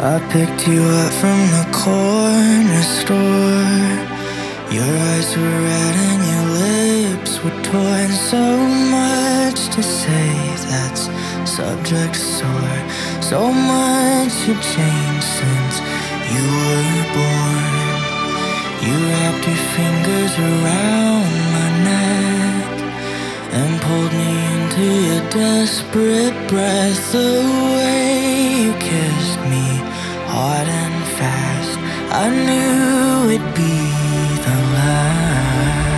I picked you up from the corner store. Your eyes were red and your lips were torn. So much to say that's subject sore. So much had changed since you were born. You wrapped your fingers around my neck and pulled me into your desperate breath. The way you kissed me hard and fast, I knew it'd be the last.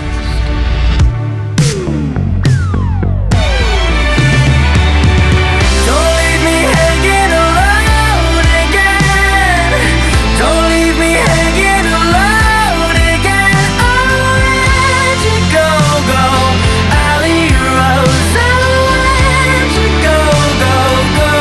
Don't leave me hanging alone again. Don't leave me hanging alone again. I'll let you go, go, alley rose. I'll let you go, go, go.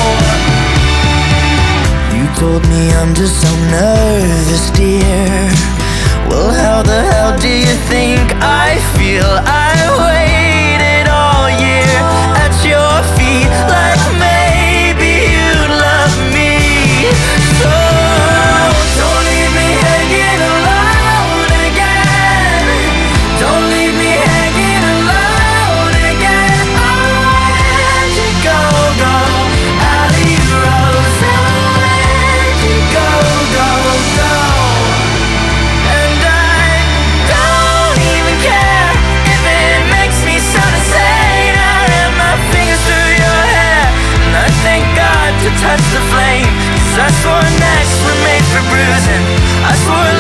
You told me I'm just so nervous, dear. Well, how the hell do you think I feel? I waited all year at your feet, like maybe you'd love me. So don't leave me hanging alone again. Don't leave me hanging alone again. I'll let you go, go, alley rose. I'll let you go, go, go. And I don't even care if it makes me sound insane. I ran my fingers through your hair, and I thank God to touch the flame. 'Cause I swore necks were made for bruising. I swore